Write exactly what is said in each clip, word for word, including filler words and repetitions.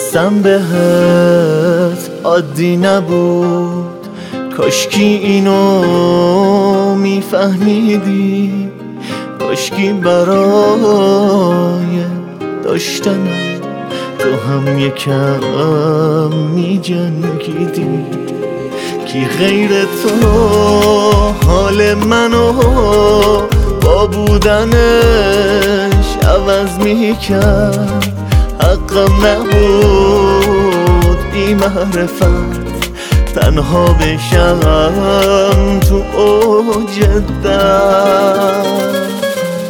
حسم بهت عادی نبود، کاشکی اینو میفهمیدی، کاشکی برای داشتنم تو هم یکم میجنگیدی. کی غیر تو حال منو با بودنش عوض میکرد؟ حقم نبود بی معرفت تنها بشم تو اوج درد.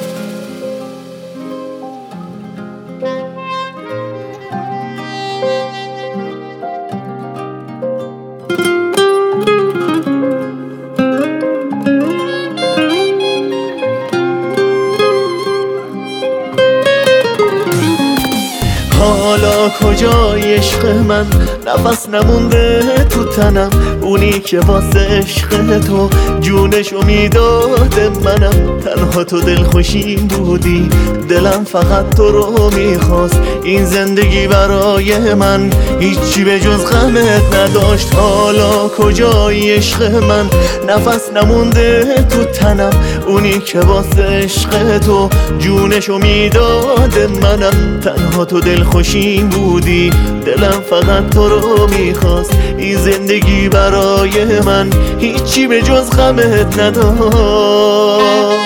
حالا کجای عشق من؟ نفس نمونده تو تنم، اونی که واسه عشق تو جونشو میداده منم. تنها تو دلخوشیم بودی، دلم فقط تو رو میخواست. این زندگی برای من هیچی به جز غمت نداشت. حالا کجای عشق من؟ نفس نمونده تو تنم، اونی که واسه عشق تو جونشو میداده منم. تنها تو دلخوشیم بودی، دلم فقط تو رو میخواست. این زندگی برای من هیچی به جز غمت نداشت.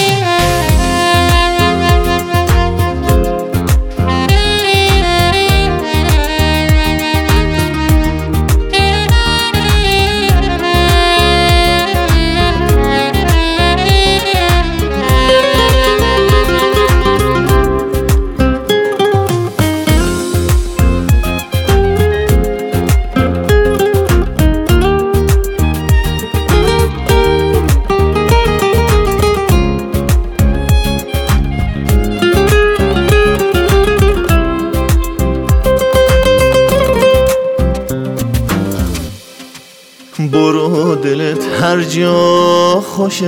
برو دلت هر جا خوشه،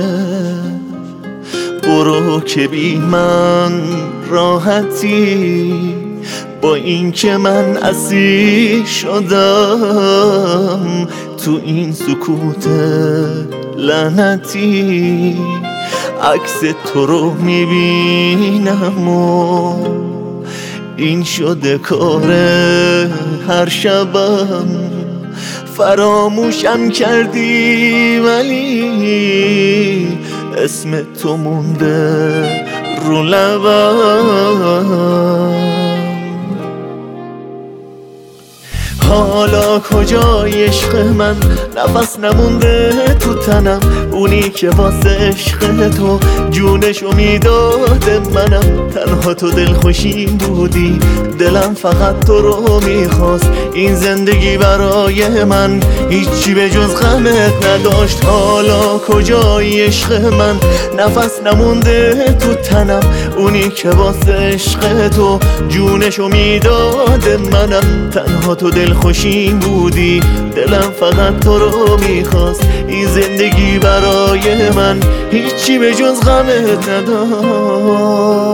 برو که بی من راحتی. با این که من اسیر شدم تو این سکوت لعنتی، عکس تو رو میبینم و این شده کار هر شبم. فراموشم کردی ولی اسم تو مونده رو لبم. حالا کجای عشق من؟ نفس نمونده تو تنم، اونی که واسه عشق تو جونشو میداده منم. تنها تو دلخوشیم بودی، دلم فقط تو رو میخواست. این زندگی برای من هیچی به جز غمت نداشت. حالا کجای عشق من؟ نفس نمونده تو تنم، اونی که واسه عشق تو جونشو میداده منم. تنها تو دلخوشیم بودی، دلم فقط تو رو میخواست. این زندگی برای من هیچی به جز غمت نداشت.